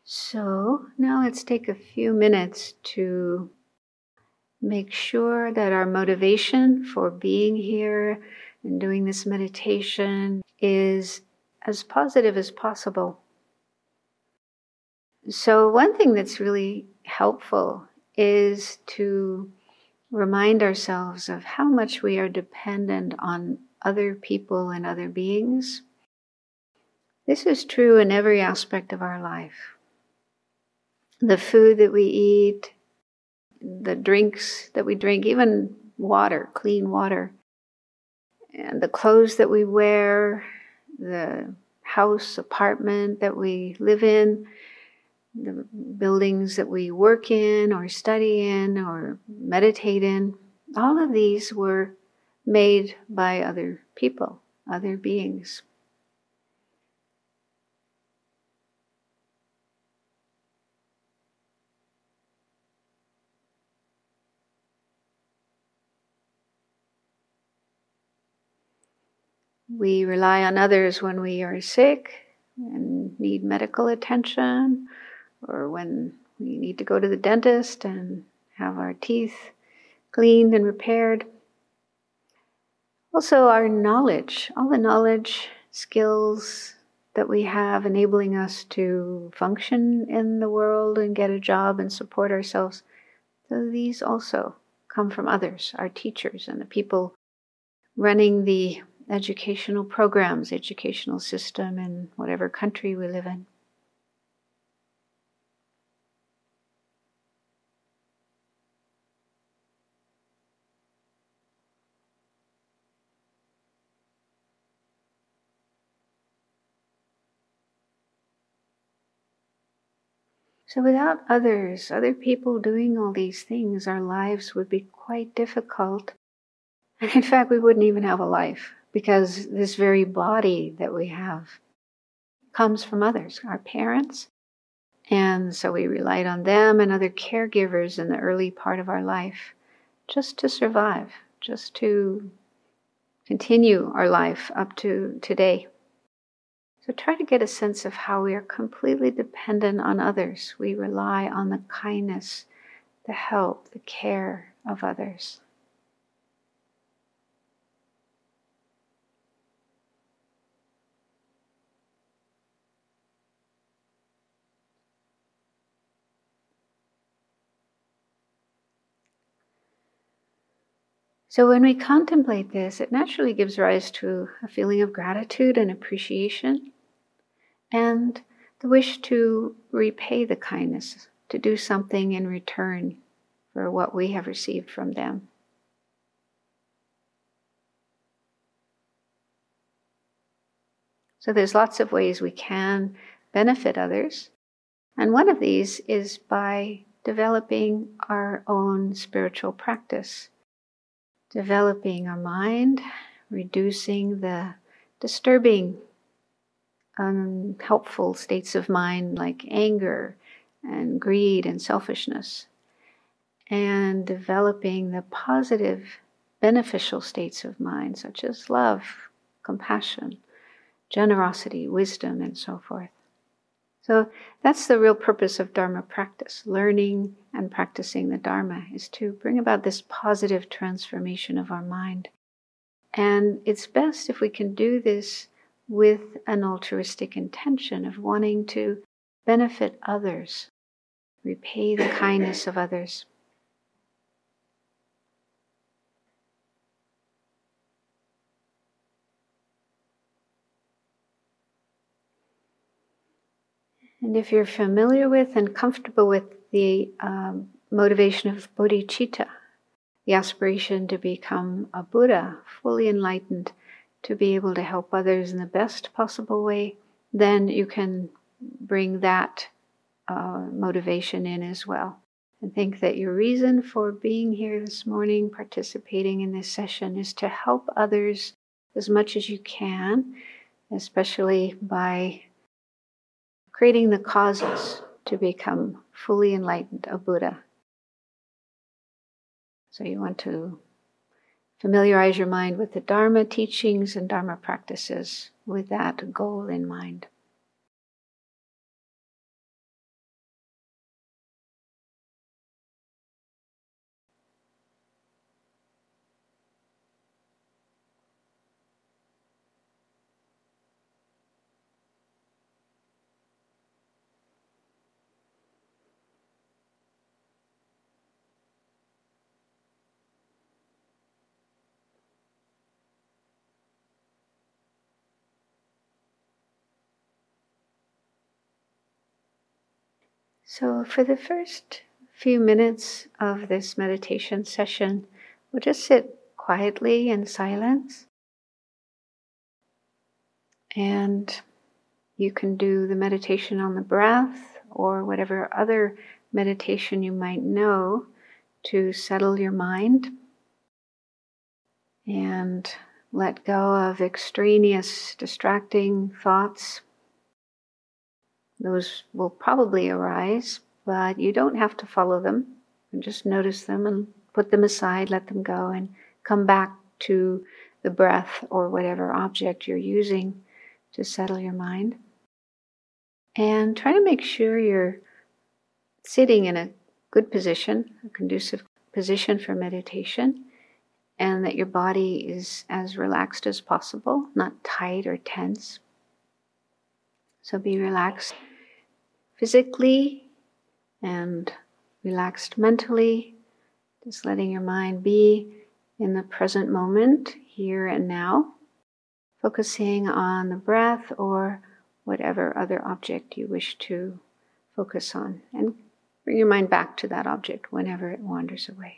So now let's take a few minutes to make sure that our motivation for being here and doing this meditation is as positive as possible. So, one thing that's really helpful is to remind ourselves of how much we are dependent on other people and other beings. This is true in every aspect of our life. The food that we eat, the drinks that we drink, even water, clean water, and the clothes that we wear, the house, apartment that we live in, the buildings that we work in or study in or meditate in, all of these were made by other people, other beings. We rely on others when we are sick and need medical attention, or when we need to go to the dentist and have our teeth cleaned and repaired. Also, our knowledge, all the knowledge, skills that we have enabling us to function in the world and get a job and support ourselves. So these also come from others, our teachers and the people running the educational programs, educational system in whatever country we live in. So without others, other people doing all these things, our lives would be quite difficult. And in fact, we wouldn't even have a life, because this very body that we have comes from others, our parents. And so we relied on them and other caregivers in the early part of our life just to survive, just to continue our life up to today. So try to get a sense of how we are completely dependent on others. We rely on the kindness, the help, the care of others. So when we contemplate this, it naturally gives rise to a feeling of gratitude and appreciation, and the wish to repay the kindness, to do something in return for what we have received from them. So there's lots of ways we can benefit others, and one of these is by developing our own spiritual practice, developing our mind, reducing the disturbing, unhelpful states of mind like anger and greed and selfishness, and developing the positive, beneficial states of mind such as love, compassion, generosity, wisdom, and so forth. So that's the real purpose of Dharma practice. Learning and practicing the Dharma is to bring about this positive transformation of our mind. And it's best if we can do this with an altruistic intention of wanting to benefit others, repay the kindness of others. And if you're familiar with and comfortable with the motivation of bodhicitta, the aspiration to become a Buddha, fully enlightened, to be able to help others in the best possible way, then you can bring that motivation in as well. And think that your reason for being here this morning, participating in this session, is to help others as much as you can, especially by creating the causes to become fully enlightened, a Buddha. So you want to familiarize your mind with the Dharma teachings and Dharma practices with that goal in mind. So for the first few minutes of this meditation session, we'll just sit quietly in silence. And you can do the meditation on the breath or whatever other meditation you might know to settle your mind and let go of extraneous, distracting thoughts. Those will probably arise, but you don't have to follow them. And just notice them and put them aside, let them go, and come back to the breath or whatever object you're using to settle your mind. And try to make sure you're sitting in a good position, a conducive position for meditation, and that your body is as relaxed as possible, not tight or tense. So be relaxed physically and relaxed mentally, just letting your mind be in the present moment, here and now, focusing on the breath or whatever other object you wish to focus on, and bring your mind back to that object whenever it wanders away.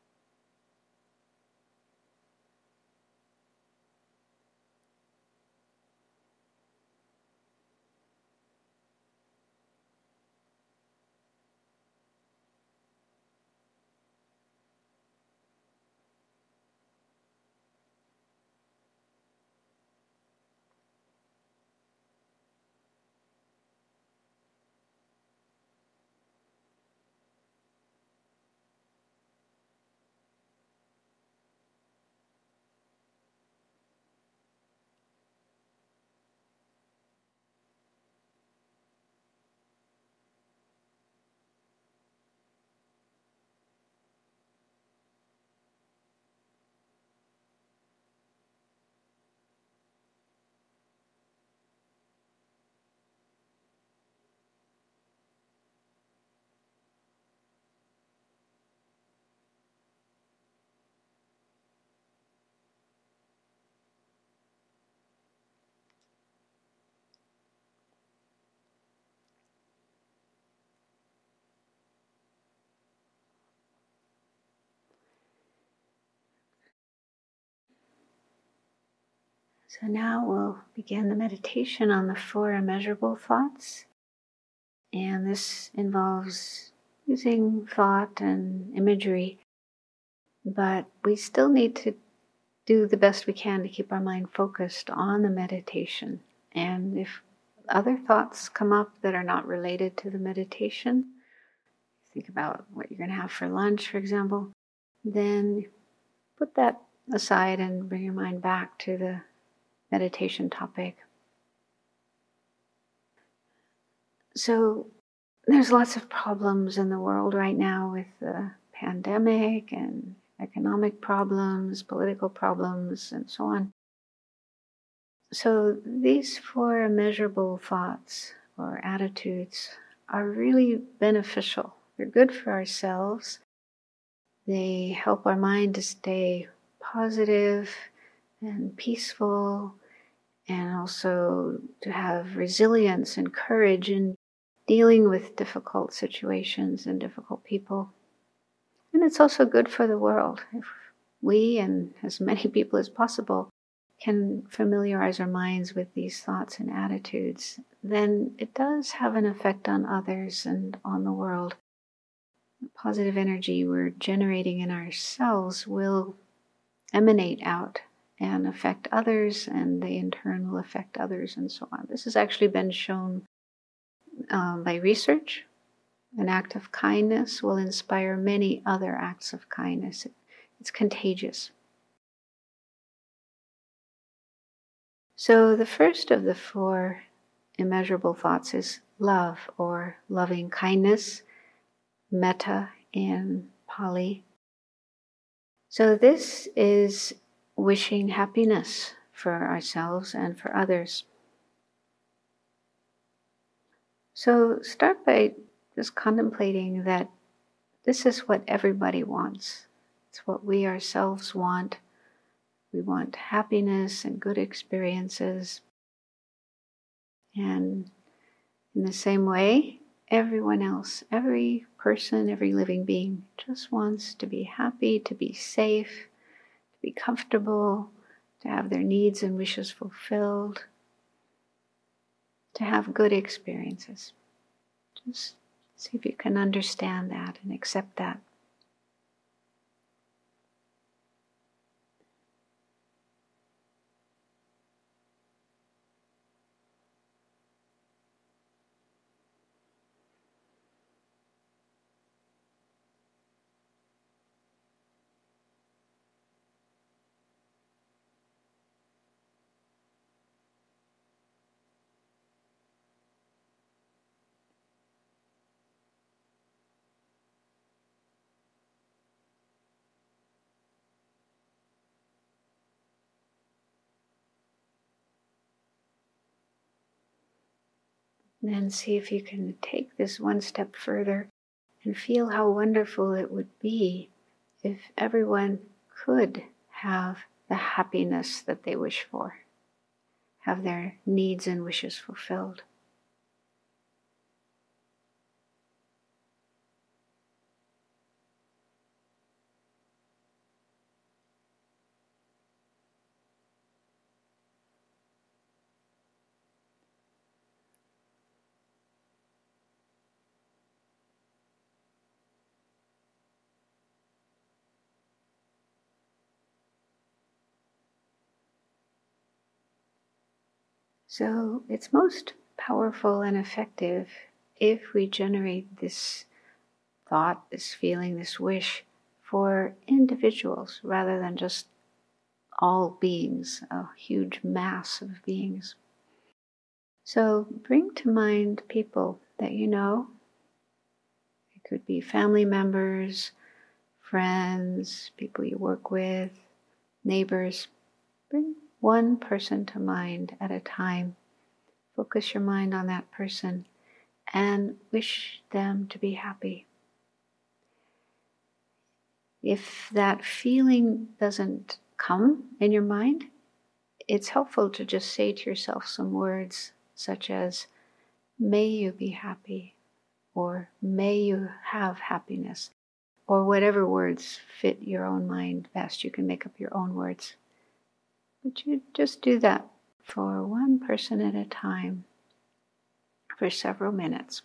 So now we'll begin the meditation on the 4 immeasurable thoughts. And this involves using thought and imagery, but we still need to do the best we can to keep our mind focused on the meditation. And if other thoughts come up that are not related to the meditation, think about what you're going to have for lunch, for example, then put that aside and bring your mind back to the meditation topic. So there's lots of problems in the world right now with the pandemic and economic problems, political problems, and so on. So these 4 immeasurable thoughts or attitudes are really beneficial. They're good for ourselves. They help our mind to stay positive and peaceful, and also to have resilience and courage in dealing with difficult situations and difficult people. And it's also good for the world. If we, and as many people as possible, can familiarize our minds with these thoughts and attitudes, then it does have an effect on others and on the world. The positive energy we're generating in ourselves will emanate out and affect others, and they in turn will affect others, and so on. This has actually been shown by research. An act of kindness will inspire many other acts of kindness. It's contagious. So the first of the 4 immeasurable thoughts is love, or loving kindness, metta in Pali. So this is wishing happiness for ourselves and for others. So start by just contemplating that this is what everybody wants. It's what we ourselves want. We want happiness and good experiences. And in the same way, everyone else, every person, every living being just wants to be happy, to be safe, to be comfortable, to have their needs and wishes fulfilled, to have good experiences. Just see if you can understand that and accept that. Then see if you can take this one step further and feel how wonderful it would be if everyone could have the happiness that they wish for, have their needs and wishes fulfilled. So it's most powerful and effective if we generate this thought, this feeling, this wish for individuals rather than just all beings, a huge mass of beings. So bring to mind people that you know. It could be family members, friends, people you work with, neighbors. Bring one person to mind at a time. Focus your mind on that person and wish them to be happy. If that feeling doesn't come in your mind, it's helpful to just say to yourself some words such as, "May you be happy," or "May you have happiness," or whatever words fit your own mind best. You can make up your own words. But you just do that for one person at a time for several minutes.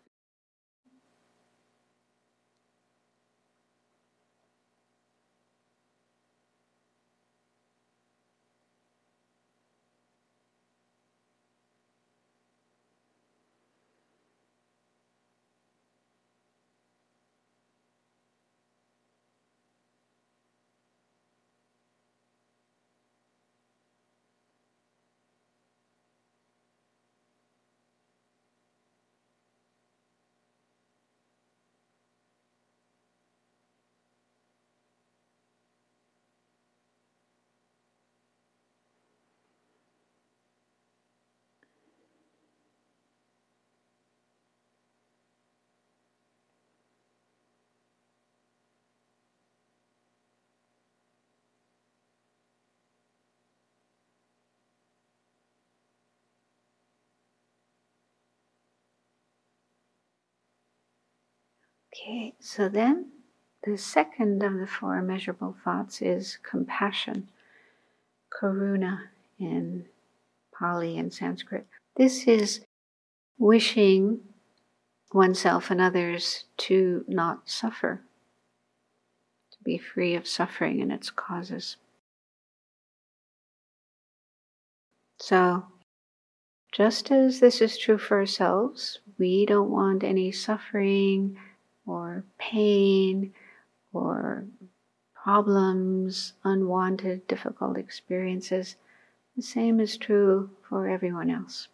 Okay, so then the second of the four immeasurable thoughts is compassion, karuna in Pali and Sanskrit. This is wishing oneself and others to not suffer, to be free of suffering and its causes. So, just as this is true for ourselves, we don't want any suffering or pain or problems, unwanted, difficult experiences. The same is true for everyone else.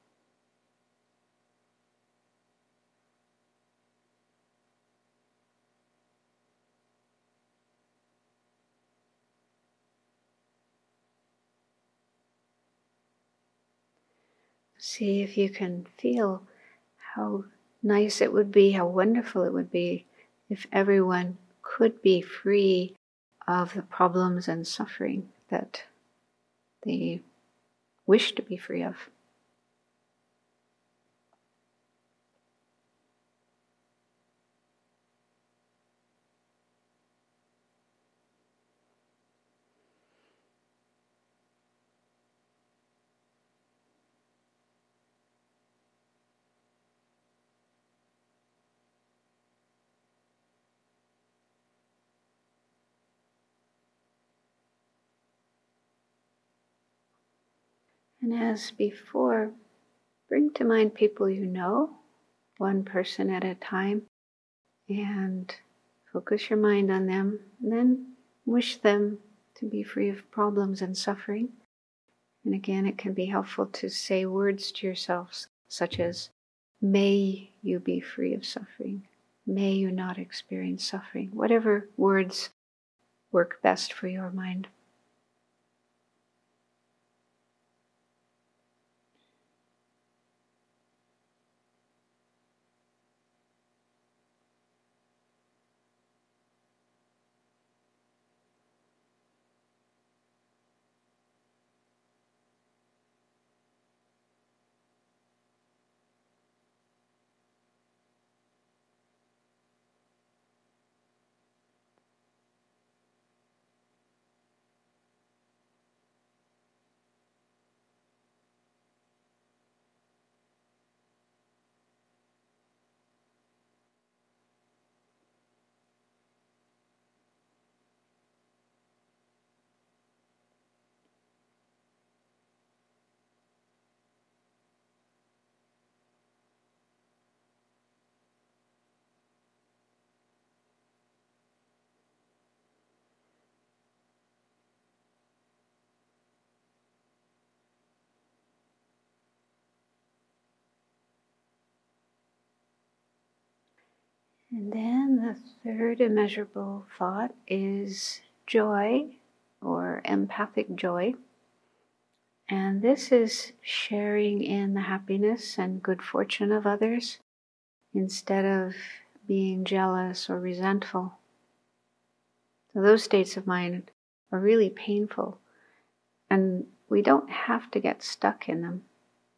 See if you can feel how nice it would be, how wonderful it would be if everyone could be free of the problems and suffering that they wish to be free of. And as before, bring to mind people you know, one person at a time, and focus your mind on them, and then wish them to be free of problems and suffering. And again, it can be helpful to say words to yourselves, such as, may you be free of suffering. May you not experience suffering. Whatever words work best for your mind. And then the third immeasurable thought is joy, or empathic joy. And this is sharing in the happiness and good fortune of others instead of being jealous or resentful. So those states of mind are really painful, and we don't have to get stuck in them.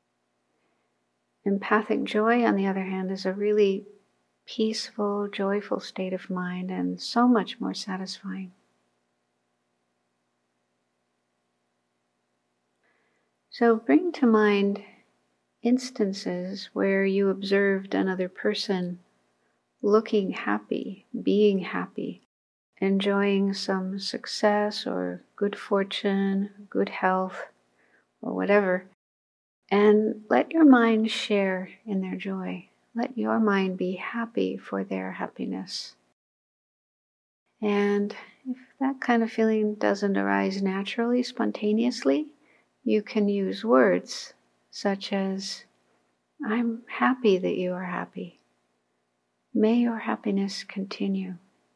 Empathic joy, on the other hand, is a really peaceful, joyful state of mind, and so much more satisfying. So bring to mind instances where you observed another person looking happy, being happy, enjoying some success or good fortune, good health, or whatever, and let your mind share in their joy. Let your mind be happy for their happiness. And if that kind of feeling doesn't arise naturally, spontaneously, you can use words such as, I'm happy that you are happy. May your happiness continue.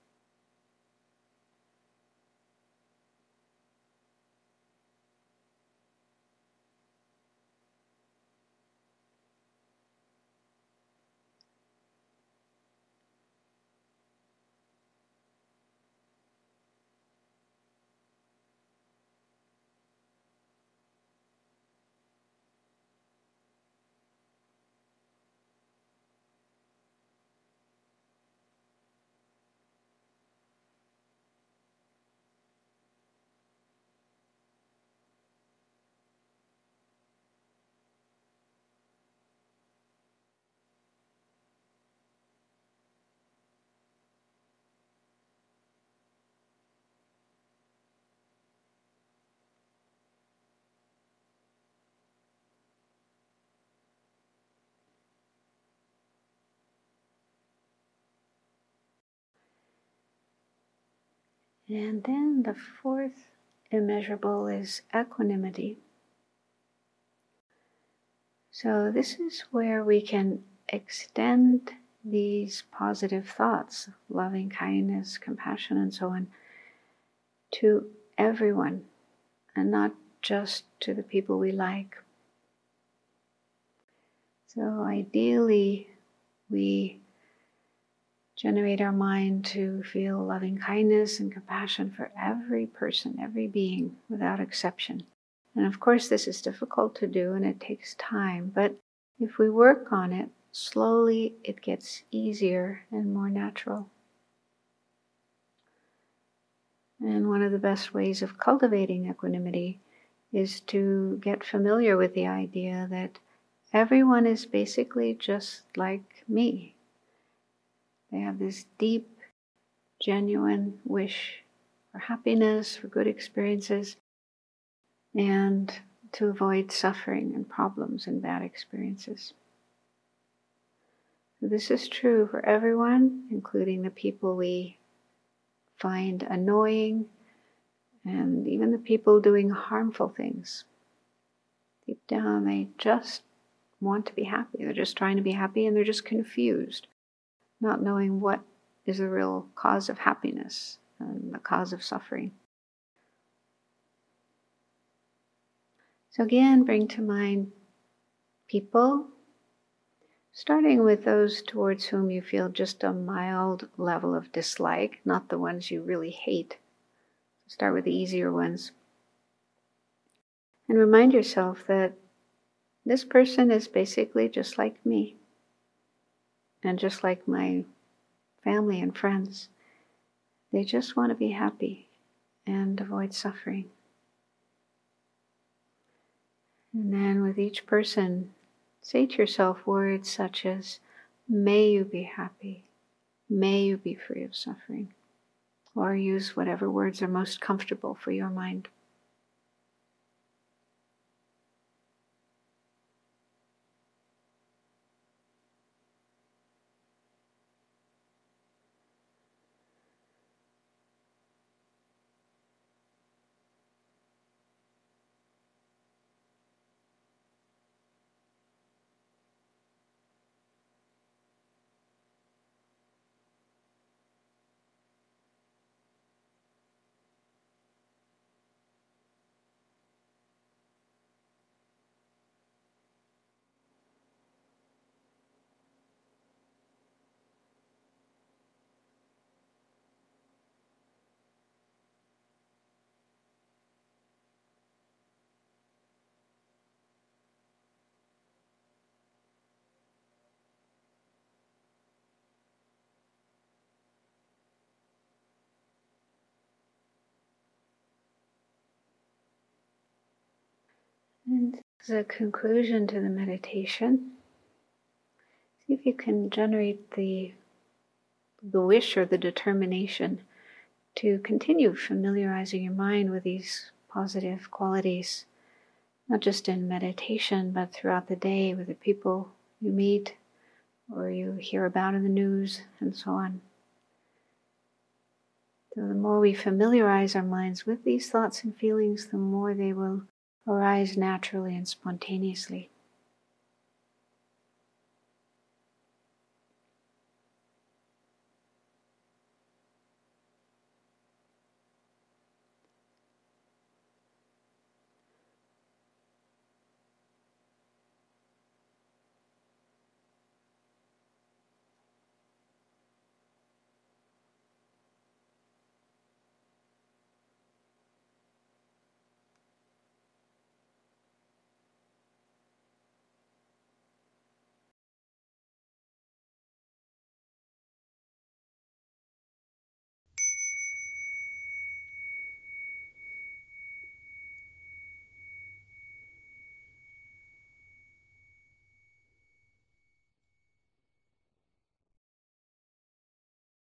And then the fourth immeasurable is equanimity. So this is where we can extend these positive thoughts, loving kindness, compassion, and so on, to everyone, and not just to the people we like. So ideally, we generate our mind to feel loving kindness and compassion for every person, every being, without exception. And of course, this is difficult to do and it takes time, but if we work on it, slowly it gets easier and more natural. And one of the best ways of cultivating equanimity is to get familiar with the idea that everyone is basically just like me. They have this deep, genuine wish for happiness, for good experiences, and to avoid suffering and problems and bad experiences. This is true for everyone, including the people we find annoying and even the people doing harmful things. Deep down, they just want to be happy. They're just trying to be happy, and they're just confused, not knowing what is the real cause of happiness and the cause of suffering. So again, bring to mind people, starting with those towards whom you feel just a mild level of dislike, not the ones you really hate. Start with the easier ones. And remind yourself that this person is basically just like me, and just like my family and friends. They just want to be happy and avoid suffering. And then with each person, say to yourself words such as, may you be happy, may you be free of suffering, or use whatever words are most comfortable for your mind. And as a conclusion to the meditation, see if you can generate the wish or the determination to continue familiarizing your mind with these positive qualities, not just in meditation, but throughout the day with the people you meet or you hear about in the news and so on. So the more we familiarize our minds with these thoughts and feelings, the more they will arise naturally and spontaneously.